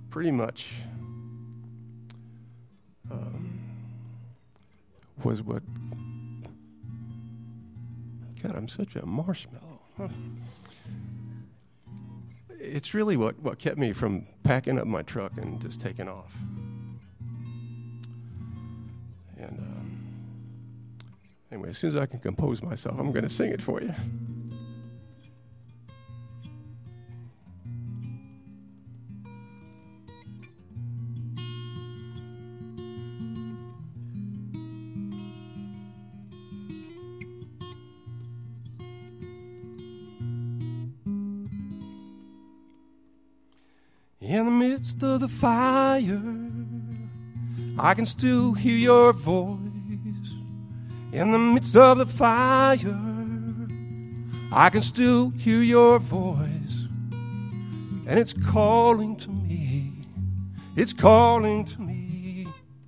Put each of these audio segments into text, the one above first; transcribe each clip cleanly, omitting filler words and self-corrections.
pretty much was what... God, I'm such a marshmallow. Huh. It's really what kept me from packing up my truck and just taking off. And anyway, as soon as I can compose myself, I'm going to sing it for you. In the midst of the fire, I can still hear your voice. In the midst of the fire, I can still hear your voice. And it's calling to me. It's calling to me.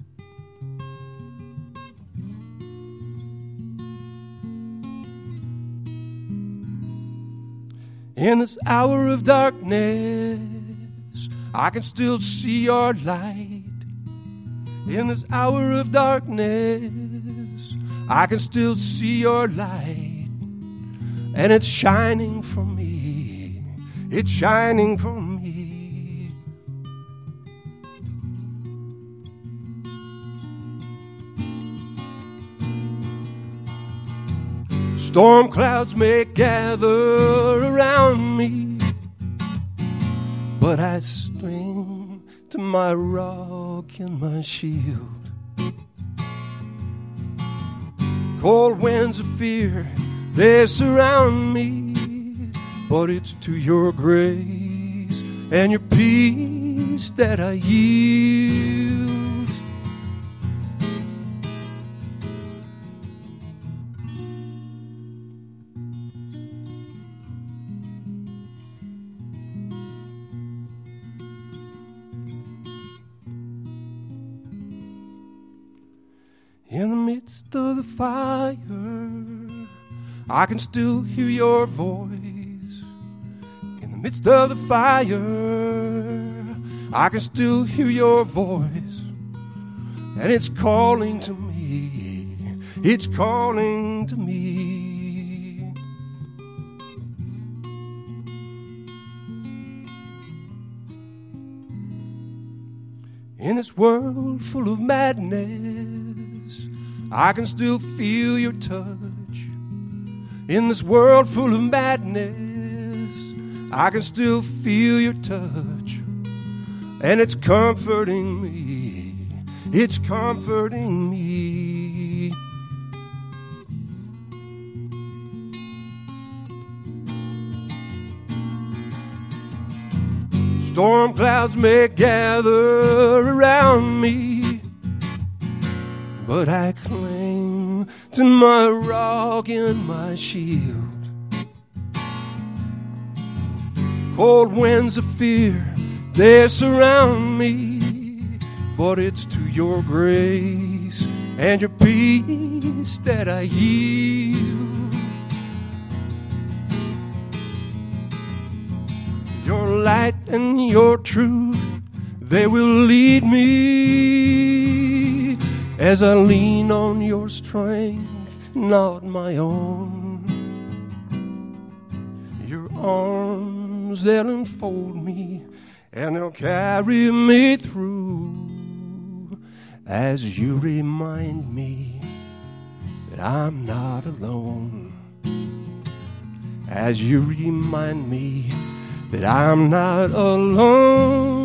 In this hour of darkness, I can still see your light. In this hour of darkness, I can still see your light. And it's shining for me. It's shining for me. Storm clouds may gather around me, but I cling to my rock and my shield. Cold winds of fear, they surround me, but it's to your grace and your peace that I yield. In the midst of the fire, I can still hear your voice. In the midst of the fire, I can still hear your voice. And it's calling to me. It's calling to me. In this world full of madness, I can still feel your touch. In this world full of madness, I can still feel your touch. And it's comforting me. It's comforting me. Storm clouds may gather around me, but I cling to my rock and my shield. Cold winds of fear, they surround me, but it's to your grace and your peace that I yield. Your light and your truth, they will lead me as I lean on your strength, not my own. Your arms, they'll enfold me and they'll carry me through as you remind me that I'm not alone. As you remind me that I'm not alone.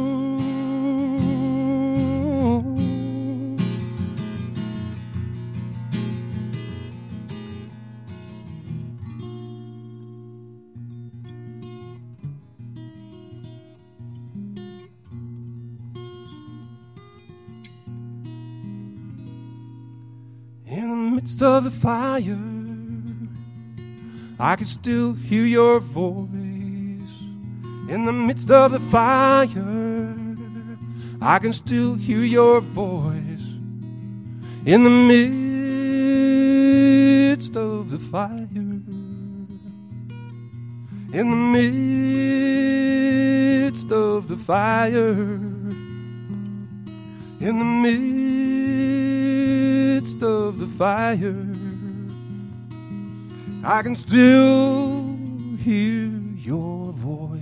In the midst of the fire, I can still hear your voice. In the midst of the fire, I can still hear your voice. In the midst of the fire, in the midst of the fire, In the midst of the fire, I can still hear your voice.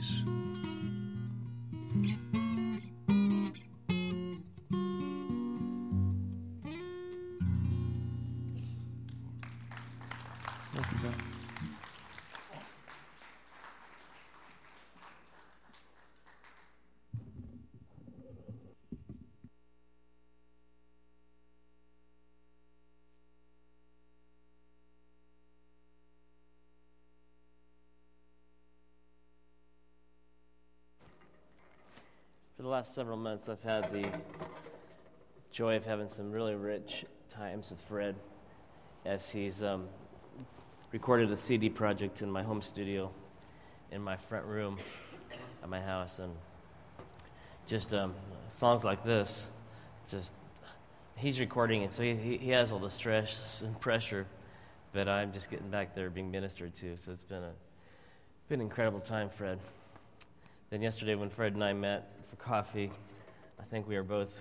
For the last several months, I've had the joy of having some really rich times with Fred as he's recorded a CD project in my home studio in my front room at my house, and just songs like this, just he's recording it, so he has all the stress and pressure, but I'm just getting back there being ministered to, so it's been an incredible time, Fred. Then yesterday when Fred and I met for coffee, I think we were both,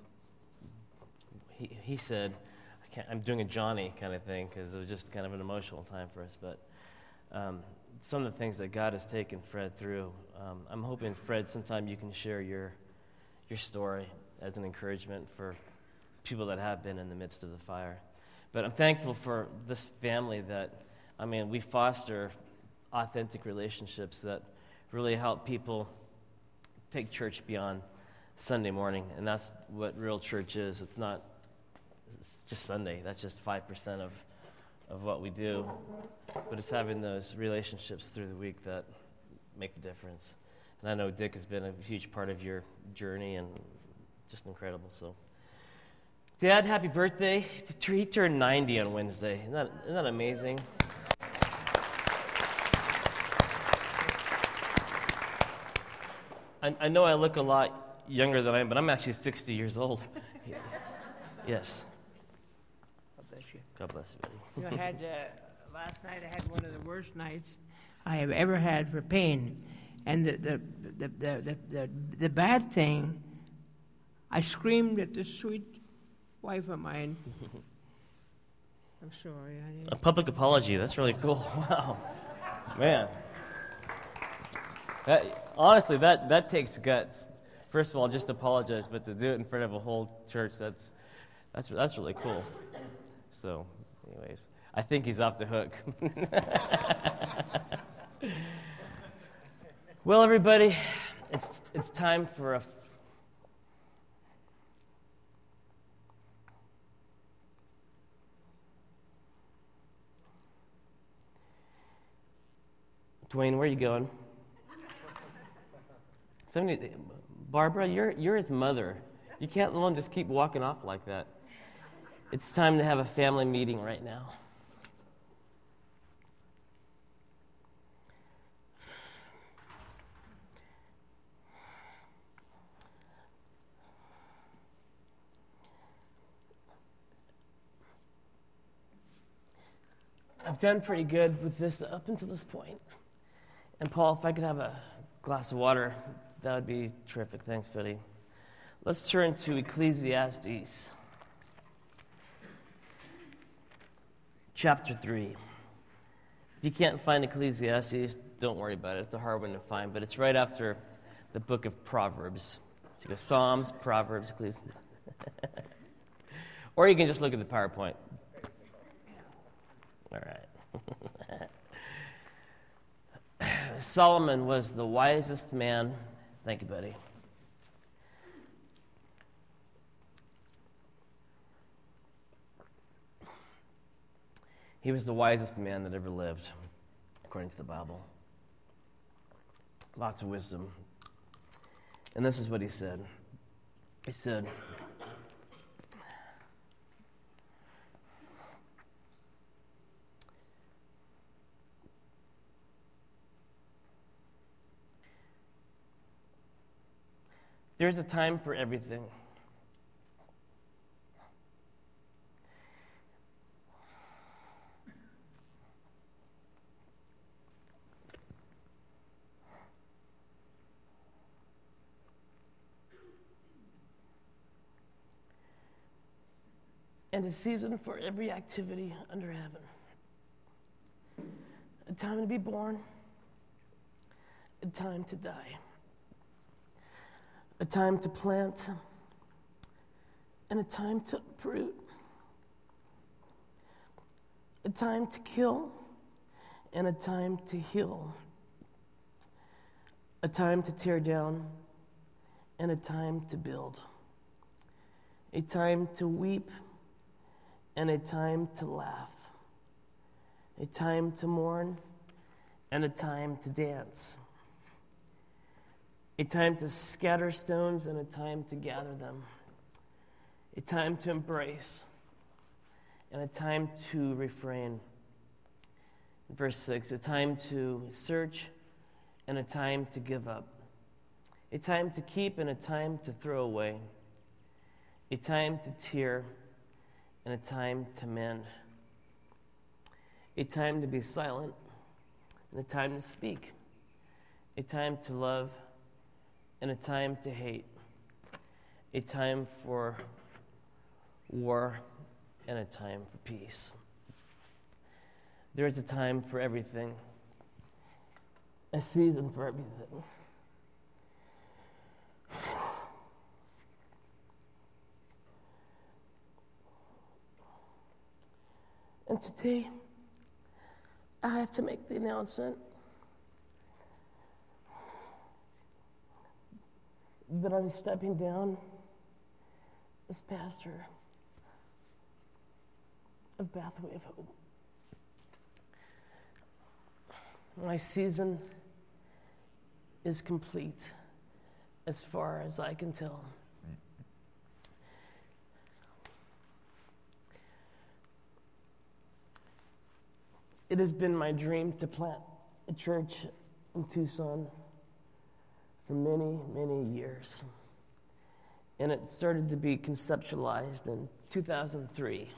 he said, I'm doing a Johnny kind of thing, because it was just kind of an emotional time for us, but some of the things that God has taken Fred through, I'm hoping, Fred, sometime you can share your story as an encouragement for people that have been in the midst of the fire. But I'm thankful for this family that, we foster authentic relationships that really help people take church beyond Sunday morning, and that's what real church is. It's just Sunday. That's just 5% of what we do, but it's having those relationships through the week that make the difference. And I know Dick has been a huge part of your journey and just incredible. So, Dad, happy birthday. He turned 90 on Wednesday. Isn't that amazing? I know I look a lot younger than I am, but I'm actually 60 years old. Yes. God bless you. God bless you, buddy. You know, last night I had one of the worst nights I have ever had for pain. And the bad thing, I screamed at this sweet wife of mine. I'm sorry, honey. A public apology. That's really cool. Wow. Man. Honestly, that takes guts. First of all, just apologize, but to do it in front of a whole church, that's really cool. So, anyways, I think he's off the hook. Well, everybody, it's time for a Dwayne, where are you going? Barbara, you're his mother. You can't let him just keep walking off like that. It's time to have a family meeting right now. I've done pretty good with this up until this point. And Paul, if I could have a glass of water, that would be terrific. Thanks, buddy. Let's turn to Ecclesiastes, chapter 3. If you can't find Ecclesiastes, don't worry about it. It's a hard one to find, but it's right after the book of Proverbs. So you go Psalms, Proverbs, Ecclesiastes. Or you can just look at the PowerPoint. All right. Solomon was the wisest man. Thank you, buddy. He was the wisest man that ever lived, according to the Bible. Lots of wisdom. And this is what he said. He said, there's a time for everything. and a season for every activity under heaven. A time to be born, a time to die. A time to plant, and a time to uproot. A time to kill, and a time to heal. A time to tear down, and a time to build. A time to weep, and a time to laugh. A time to mourn, and a time to dance. A time to scatter stones, and a time to gather them. A time to embrace, and a time to refrain. Verse 6, a time to search, and a time to give up. A time to keep, and a time to throw away. A time to tear, and a time to mend. A time to be silent, and a time to speak. A time to love, and a time to hate. A time for war, and a time for peace. There is a time for everything, a season for everything. And today, I have to make the announcement that I'm stepping down as pastor of Pathway of Hope. My season is complete as far as I can tell. It has been my dream to plant a church in Tucson for many, many years. And it started to be conceptualized in 2003.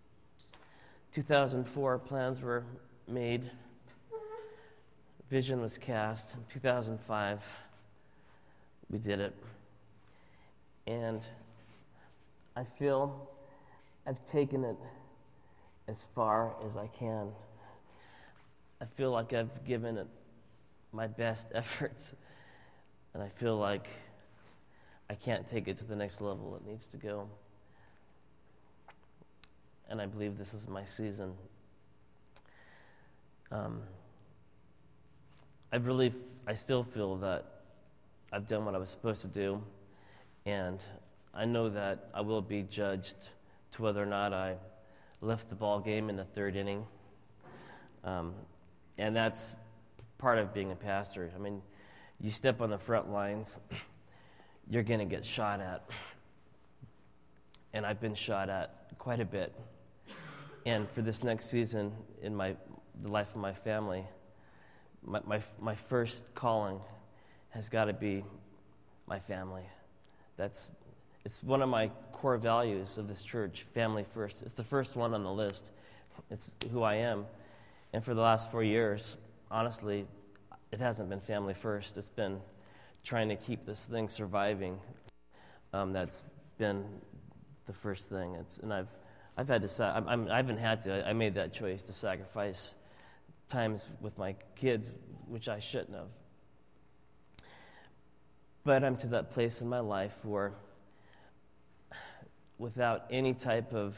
2004, plans were made. Vision was cast. In 2005, we did it. And I feel I've taken it as far as I can. I feel like I've given it my best efforts, and I feel like I can't take it to the next level it needs to go. And I believe this is my season. I still feel that I've done what I was supposed to do, and I know that I will be judged to whether or not I left the ball game in the third inning. And that's part of being a pastor. I mean, you step on the front lines, you're going to get shot at. And I've been shot at quite a bit. And for this next season in the life of my family, my first calling has got to be my family. It's one of my core values of this church, family first. It's the first one on the list. It's who I am. And for the last 4 years, honestly, it hasn't been family first. It's been trying to keep this thing surviving. That's been the first thing. I've had to. I haven't had to. I made that choice to sacrifice times with my kids, which I shouldn't have. But I'm to that place in my life where, without any type of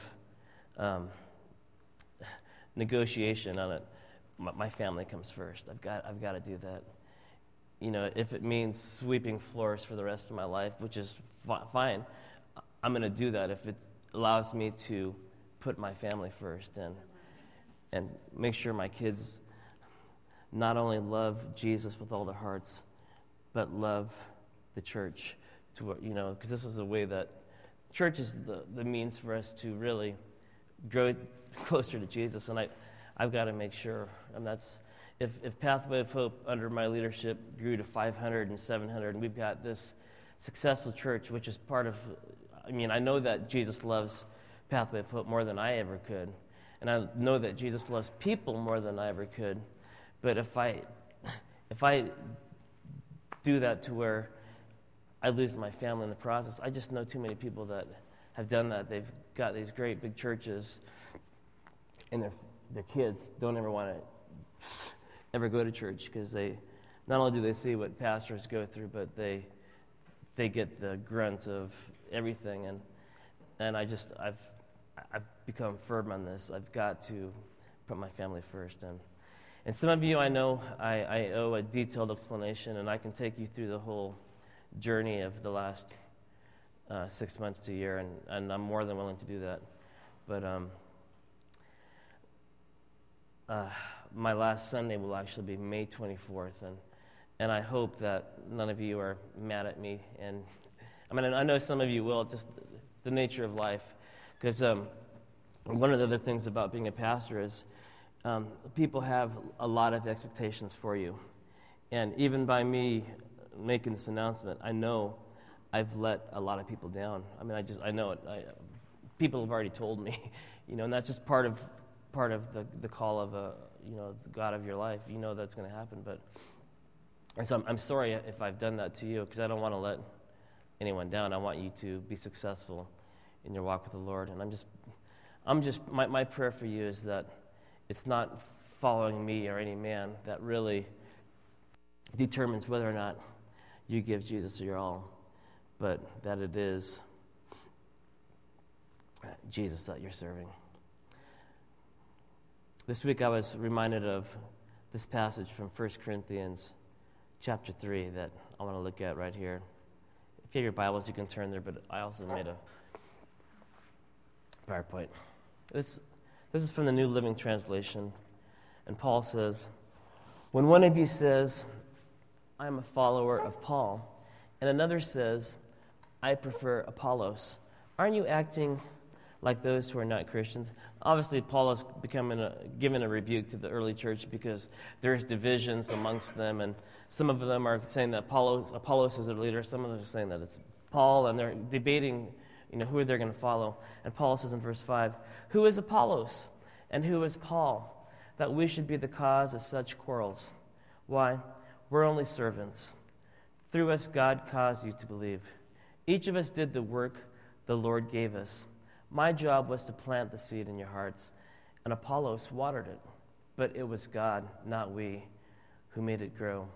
negotiation on it, my family comes first. I've got to do that. You know, if it means sweeping floors for the rest of my life, which is fine, I'm going to do that if it allows me to put my family first and make sure my kids not only love Jesus with all their hearts, but love the church, because this is a way that church is the means for us to really grow closer to Jesus. And I've got to make sure, and that's, if Pathway of Hope under my leadership grew to 500 and 700, and we've got this successful church, which is part of, I know that Jesus loves Pathway of Hope more than I ever could, and I know that Jesus loves people more than I ever could, but if I do that to where I lose my family in the process, I just know too many people that have done that. They've got these great big churches, and their kids don't ever want to ever go to church because they not only do they see what pastors go through, but they get the grunt of everything. And I've become firm on this. I've got to put my family first. And some of you, I know, I owe a detailed explanation, and I can take you through the whole journey of the last 6 months to a year, and I'm more than willing to do that. But my last Sunday will actually be May 24th, and I hope that none of you are mad at me. And I mean, I know some of you will, just the nature of life. Because one of the other things about being a pastor is people have a lot of expectations for you. And even by me making this announcement, I know I've let a lot of people down. I mean, I know it. People have already told me, and that's just part of the call of the God of your life. You know that's going to happen. And so I'm sorry if I've done that to you, because I don't want to let anyone down. I want you to be successful in your walk with the Lord. And I'm just my prayer for you is that it's not following me or any man that really determines whether or not you give Jesus your all, but that it is Jesus that you're serving. This week I was reminded of this passage from 1 Corinthians chapter 3 that I want to look at right here. If you have your Bibles, you can turn there, but I also made a PowerPoint. This is from the New Living Translation, and Paul says, "When one of you says, 'I am a follower of Paul,' and another says, 'I prefer Apollos,' aren't you acting like those who are not Christians?" Obviously, Paul is giving a rebuke to the early church because there's divisions amongst them, and some of them are saying that Apollos is their leader. Some of them are saying that it's Paul, and they're debating, who they're going to follow. And Paul says in verse 5, "Who is Apollos, and who is Paul, that we should be the cause of such quarrels? Why, we're only servants. Through us God caused you to believe. Each of us did the work the Lord gave us. My job was to plant the seed in your hearts, and Apollos watered it. But it was God, not we, who made it grow.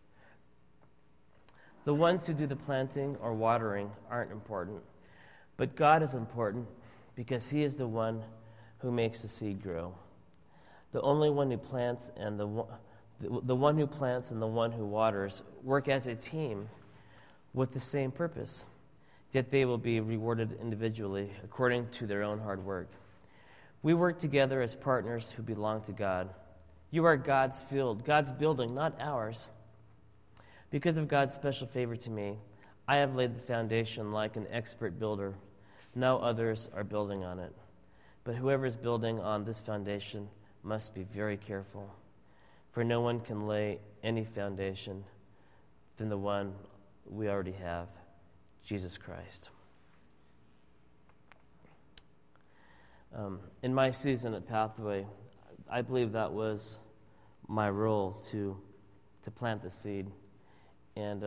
The ones who do the planting or watering aren't important, but God is important because He is the one who makes the seed grow. The only one who plants and the one who plants and the one who waters work as a team with the same purpose. Yet they will be rewarded individually according to their own hard work. We work together as partners who belong to God. You are God's field, God's building, not ours. Because of God's special favor to me, I have laid the foundation like an expert builder. Now others are building on it. But whoever is building on this foundation must be very careful, for no one can lay any foundation than the one we already have, Jesus Christ." In my season at Pathway, I believe that was my role to plant the seed. And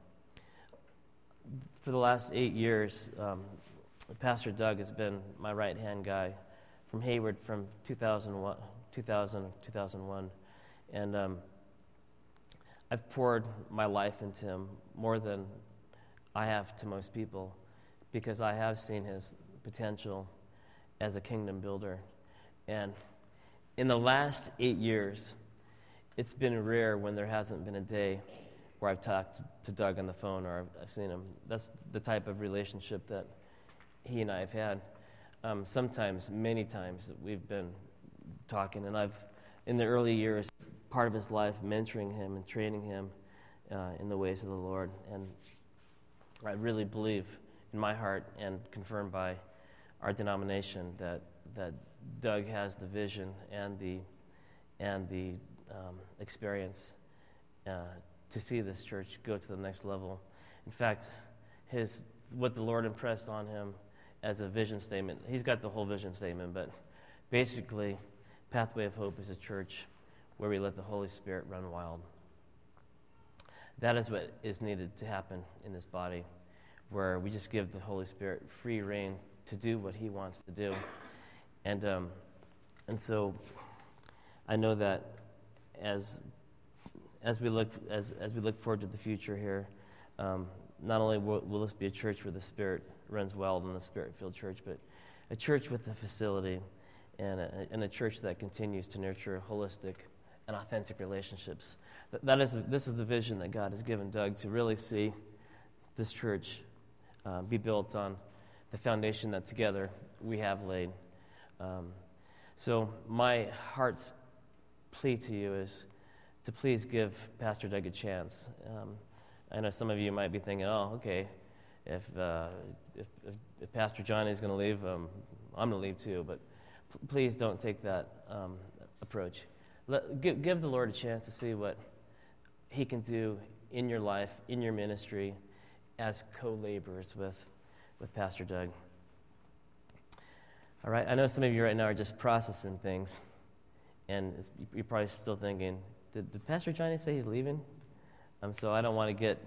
for the last 8 years, Pastor Doug has been my right-hand guy from Hayward from 2001. And I've poured my life into him more than I have to most people because I have seen his potential as a kingdom builder. And in the last 8 years, it's been rare when there hasn't been a day where I've talked to Doug on the phone or I've seen him. That's the type of relationship that he and I have had. Sometimes, many times, we've been talking, and I've, in the early years, part of his life, mentoring him and training him in the ways of the Lord. And I really believe in my heart and confirmed by our denomination that Doug has the vision and the experience to see this church go to the next level. In fact, what the Lord impressed on him as a vision statement, he's got the whole vision statement, but basically, Pathway of Hope is a church where we let the Holy Spirit run wild. That is what is needed to happen in this body, where we just give the Holy Spirit free rein to do what he wants to do. And so I know that as we look forward to the future here, not only will this be a church where the Spirit runs wild in the Spirit-filled church, but a church with a facility and a church that continues to nurture holistic and authentic relationships. This is the vision that God has given Doug, to really see this church be built on the foundation that together we have laid. So my heart's plea to you is to please give Pastor Doug a chance. I know some of you might be thinking, oh, okay, if Pastor Johnny's going to leave, I'm going to leave too. But please don't take that approach. Give the Lord a chance to see what he can do in your life, in your ministry, as co-laborers with Pastor Doug. All right, I know some of you right now are just processing things, and you're probably still thinking, did Pastor Johnny say he's leaving? So I don't want to get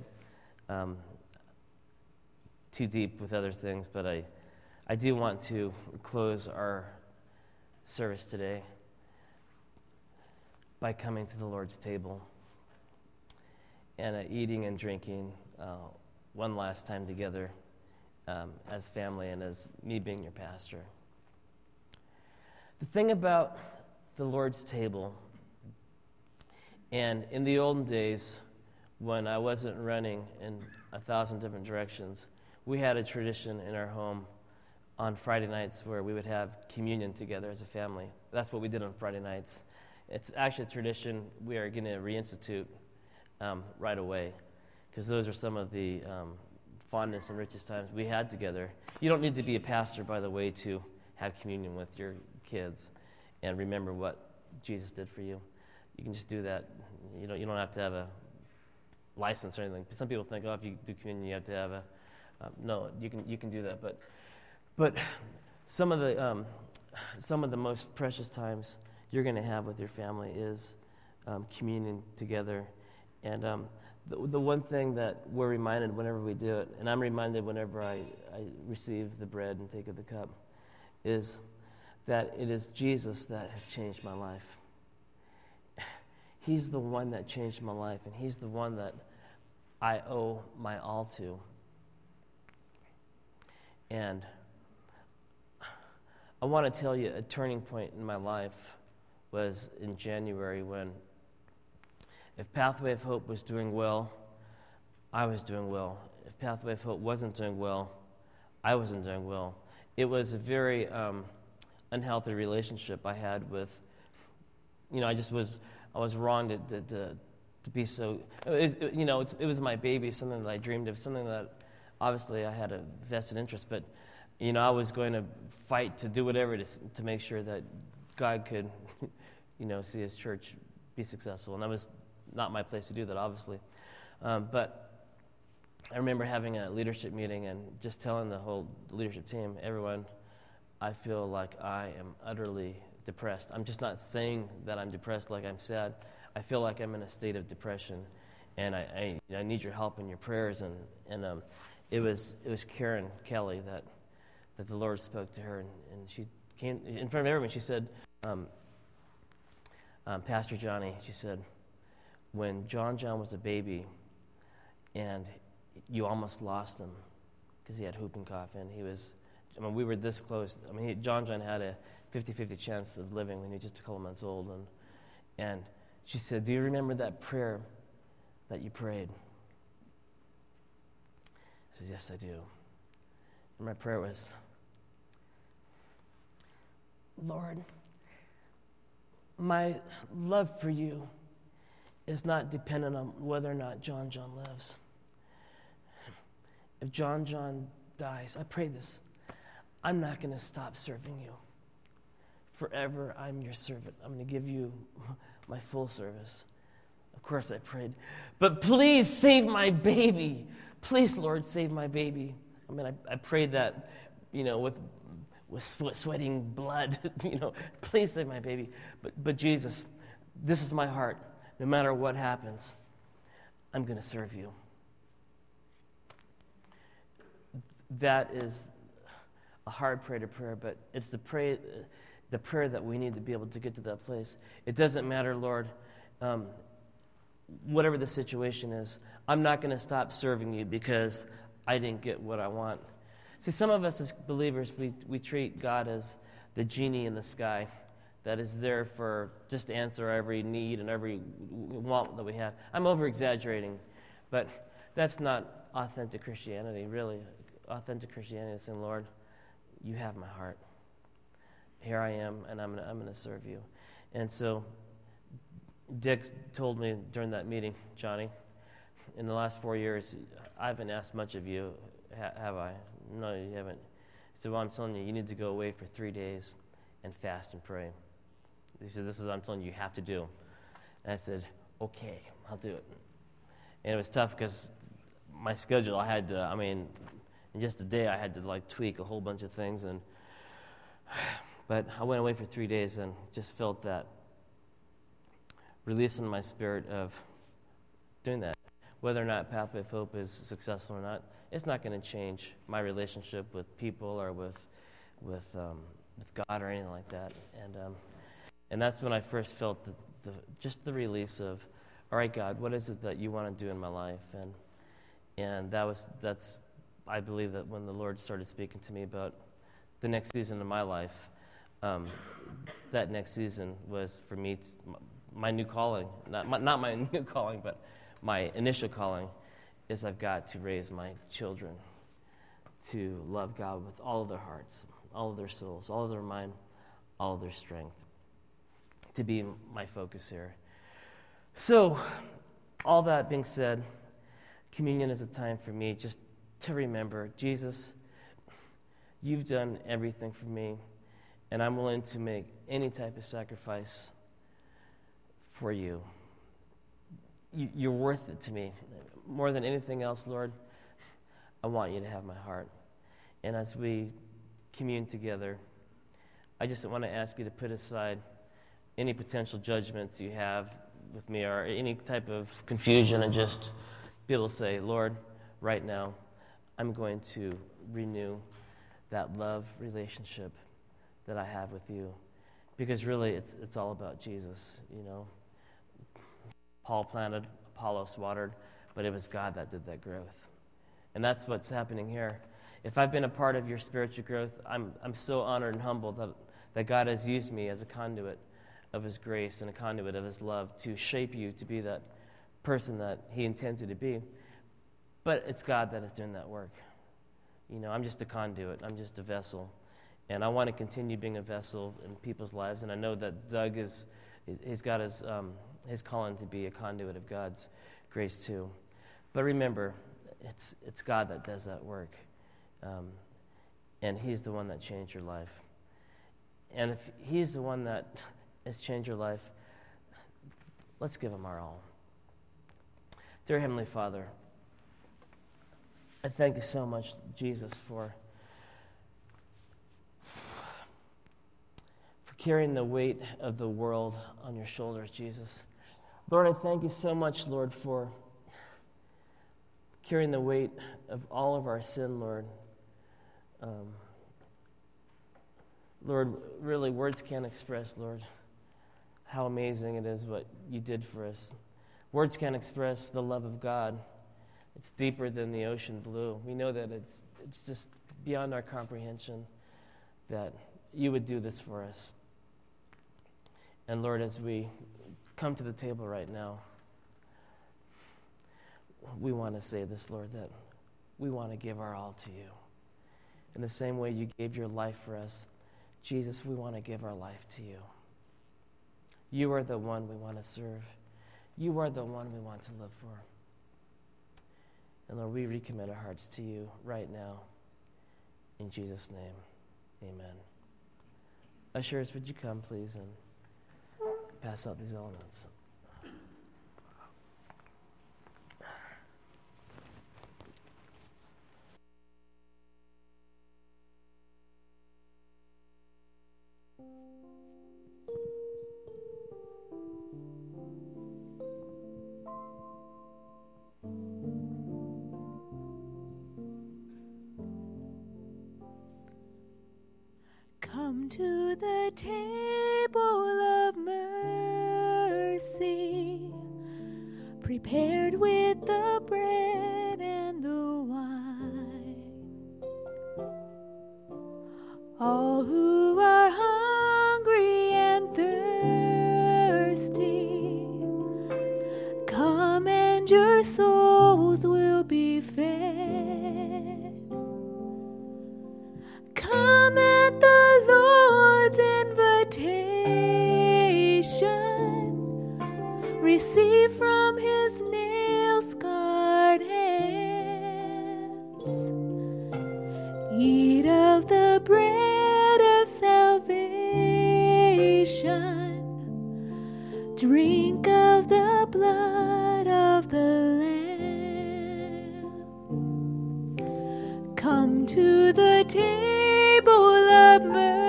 too deep with other things, but I do want to close our service today by coming to the Lord's table and eating and drinking one last time together as family and as me being your pastor. The thing about the Lord's table, and in the olden days when I wasn't running in 1,000 different directions, we had a tradition in our home on Friday nights where we would have communion together as a family. That's what we did on Friday nights. It's actually a tradition we are going to reinstitute right away, because those are some of the fondest and richest times we had together. You don't need to be a pastor, by the way, to have communion with your kids and remember what Jesus did for you. You can just do that. You don't have to have a license or anything. Some people think, oh, if you do communion, you have to have a no. You can do that, but some of the most precious times you're going to have with your family is communion together. And the one thing that we're reminded whenever we do it, and I'm reminded whenever I receive the bread and take of the cup, is that it is Jesus that has changed my life. He's the one that changed my life, and he's the one that I owe my all to. And I want to tell you, a turning point in my life was in January, when if Pathway of Hope was doing well, I was doing well. If Pathway of Hope wasn't doing well, I wasn't doing well. It was a very unhealthy relationship I had with, I was wrong to be so. It was my baby, something that I dreamed of, something that obviously I had a vested interest. But I was going to fight to do whatever to make sure that God could, see His church be successful, and that was not my place to do that, obviously. But I remember having a leadership meeting and just telling the whole leadership team, everyone, I feel like I am utterly depressed. I'm just not saying that I'm depressed like I'm sad. I feel like I'm in a state of depression, and I need your help and your prayers. And it was Karen Kelly that the Lord spoke to her, and she came in front of everyone. She said, Pastor Johnny, she said, when John was a baby and you almost lost him because he had whooping cough, and we were this close. John had a 50-50 chance of living when he was just a couple months old. And she said, do you remember that prayer that you prayed? I said, yes, I do. And my prayer was, Lord, my love for you is not dependent on whether or not John lives. If John dies, I pray this, I'm not going to stop serving you. Forever, I'm your servant. I'm going to give you my full service. Of course, I prayed, but please save my baby. Please, Lord, save my baby. I prayed that, with sweating blood, please save my baby. But Jesus, this is my heart. No matter what happens, I'm going to serve you. That is, a hard prayer to prayer, but it's the prayer that we need to be able to get to that place. It doesn't matter, Lord, whatever the situation is. I'm not going to stop serving you because I didn't get what I want. See, some of us as believers, we treat God as the genie in the sky that is there for just to answer every need and every want that we have. I'm over-exaggerating, but that's not authentic Christianity, really. Authentic Christianity is saying, Lord, you have my heart. Here I am, and I'm going to serve you. And so Dick told me during that meeting, Johnny, in the last 4 years, I haven't asked much of you, have I? No, you haven't. He said, well, I'm telling you, you need to go away for 3 days and fast and pray. He said, this is what I'm telling you, you have to do. And I said, okay, I'll do it. And it was tough because my schedule, I had to, in just a day, I had to tweak a whole bunch of things. But I went away for 3 days and just felt that release in my spirit of doing that. Whether or not Pathway of Hope is successful or not, it's not going to change my relationship with people or with God or anything like that. And that's when I first felt just the release of, all right, God, what is it that you want to do in my life? And that's I believe that when the Lord started speaking to me about the next season of my life, that next season was for me my new calling, not my new calling, but my initial calling is I've got to raise my children to love God with all of their hearts, all of their souls, all of their mind, all of their strength, to be my focus here. So, all that being said, communion is a time for me just to remember, Jesus, you've done everything for me, and I'm willing to make any type of sacrifice for you. You're worth it to me. More than anything else, Lord, I want you to have my heart. And as we commune together, I just want to ask you to put aside any potential judgments you have with me or any type of confusion and just be able to say, Lord, right now, I'm going to renew that love relationship that I have with you. Because really, it's all about Jesus, you know. Paul planted, Apollos watered, but it was God that did that growth. And that's what's happening here. If I've been a part of your spiritual growth, I'm so honored and humbled that God has used me as a conduit of his grace and a conduit of his love to shape you to be that person that he intended to be. But it's God that is doing that work. You know, I'm just a conduit. I'm just a vessel. And I want to continue being a vessel in people's lives. And I know that Doug he's got his calling to be a conduit of God's grace too. But remember, it's God that does that work. And he's the one that changed your life. And if he's the one that has changed your life, let's give him our all. Dear Heavenly Father, I thank you so much, Jesus, for carrying the weight of the world on your shoulders, Jesus. Lord, I thank you so much, Lord, for carrying the weight of all of our sin, Lord. Lord, really, words can't express, Lord, how amazing it is what you did for us. Words can't express the love of God. It's deeper than the ocean blue. We know that it's just beyond our comprehension that you would do this for us. And Lord, as we come to the table right now, we want to say this, Lord, that we want to give our all to you. In the same way you gave your life for us, Jesus, we want to give our life to you. You are the one we want to serve. You are the one we want to live for. And Lord, we recommit our hearts to you right now. In Jesus' name, amen. Ushers, would you come, please, and pass out these elements. Come to the table of mercy, prepared with the bread and the wine. All who are hungry and thirsty, come and your souls will be fed. Come at the Lord's invitation, receive from his nail-scarred hands. Eat of the bread of salvation, drink of the blood of the Lamb. Come to the table of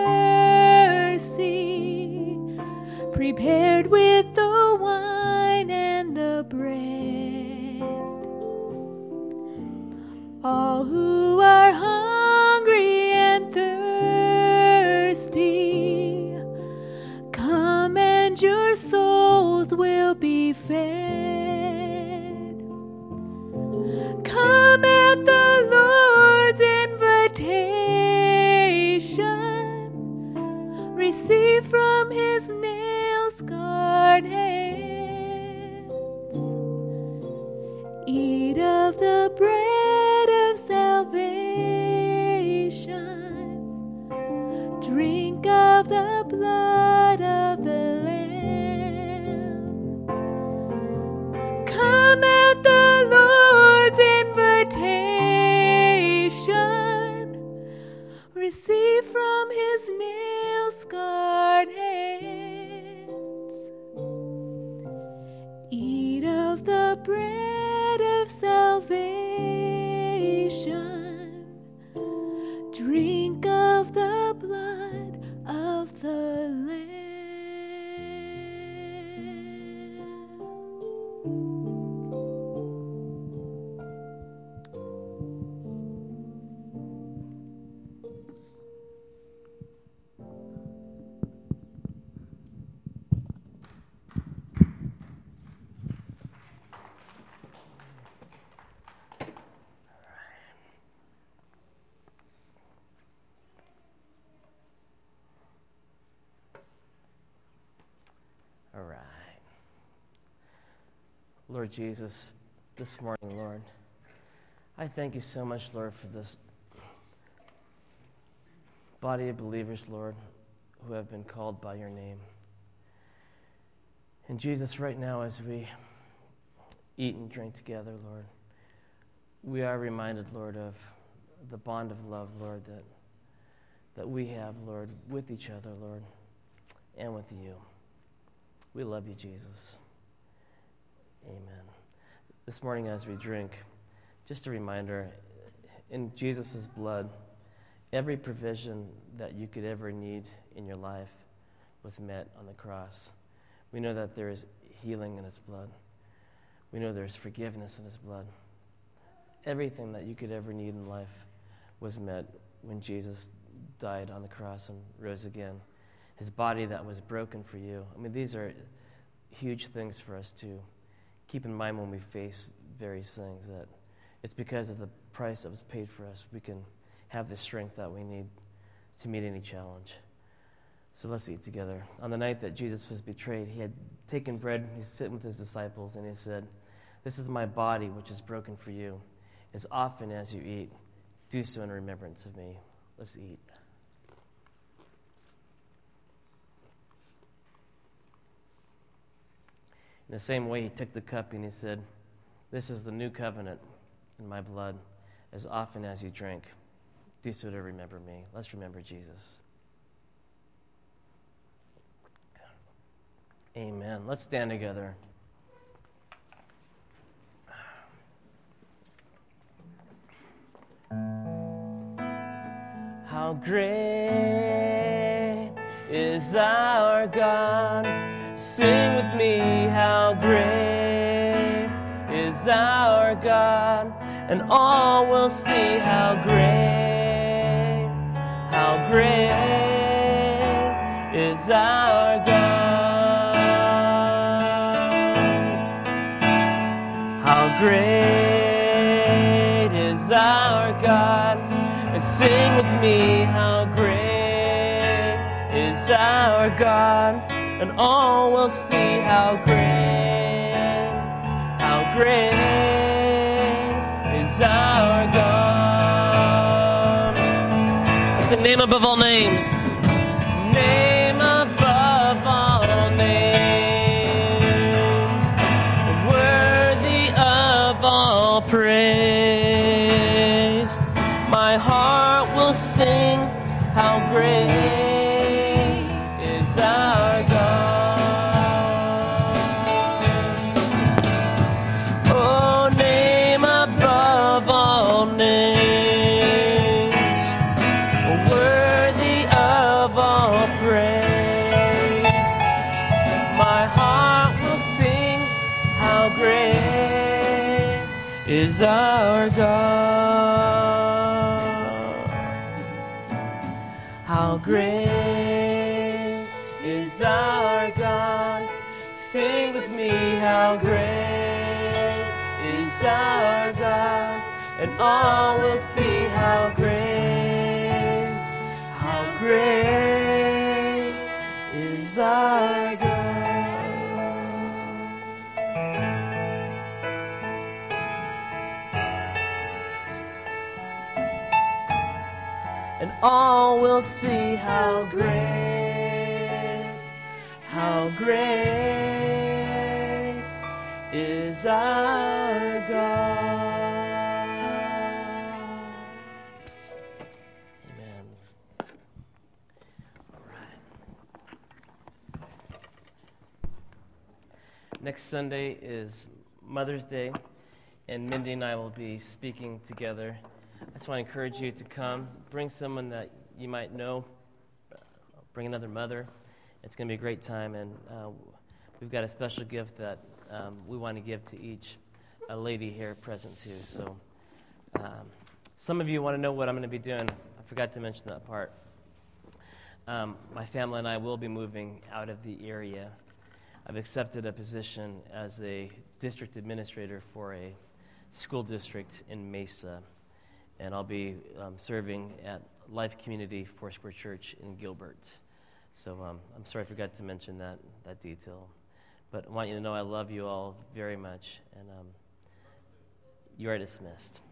mercy, prepared with the wine and the bread. All who are hungry and thirsty, come and your souls will be fed. Come at the Lord's invitation, receive from his nail-scarred hands. Eat of the bread of salvation, drink of the blood of the Lamb. Come at the Lord's invitation, receive from his nail-scarred hands. Eat of the bread of salvation, drink of the blood of the Lamb. All right. Lord Jesus, this morning, Lord, I thank you so much, Lord, for this body of believers, Lord, who have been called by your name. And Jesus, right now, as we eat and drink together, Lord, we are reminded, Lord, of the bond of love, Lord, that we have, Lord, with each other, Lord, and with you. We love you, Jesus. Amen. This morning as we drink, just a reminder, in Jesus' blood, every provision that you could ever need in your life was met on the cross. We know that there is healing in his blood. We know there's forgiveness in his blood. Everything that you could ever need in life was met when Jesus died on the cross and rose again. His body that was broken for you. I mean, these are huge things for us to keep in mind when we face various things, that it's because of the price that was paid for us we can have the strength that we need to meet any challenge. So let's eat together. On the night that Jesus was betrayed, he had taken bread, he's sitting with his disciples, and he said, "This is my body, which is broken for you. As often as you eat, do so in remembrance of me." Let's eat. In the same way, he took the cup and he said, "This is the new covenant in my blood. As often as you drink, do so to remember me." Let's remember Jesus. Amen. Let's stand together. How great is our God. Sing with me, how great is our God. And all will see how great is our God. How great is our God. And sing with me, how great is our God. And all will see how great is our God. That's the name above all names. Name above all names, worthy of all praise. My heart will sing, how great is our God. Oh, name above all names, worthy of all praise. My heart will sing, how great is our God. How great is our God. Sing with me, how great is our God. And all will see how great is our God. And all will see how great is our God. Amen. All right. Next Sunday is Mother's Day, and Mindy and I will be speaking together. I just want to encourage you to come. Bring someone that you might know. Bring another mother. It's going to be a great time, and we've got a special gift that we want to give to each lady here present too. So some of you want to know what I'm going to be doing. I forgot to mention that part. My family and I will be moving out of the area. I've accepted a position as a district administrator for a school district in Mesa. And I'll be serving at Life Community Foursquare Church in Gilbert. So I'm sorry I forgot to mention that detail. But I want you to know I love you all very much, and you are dismissed.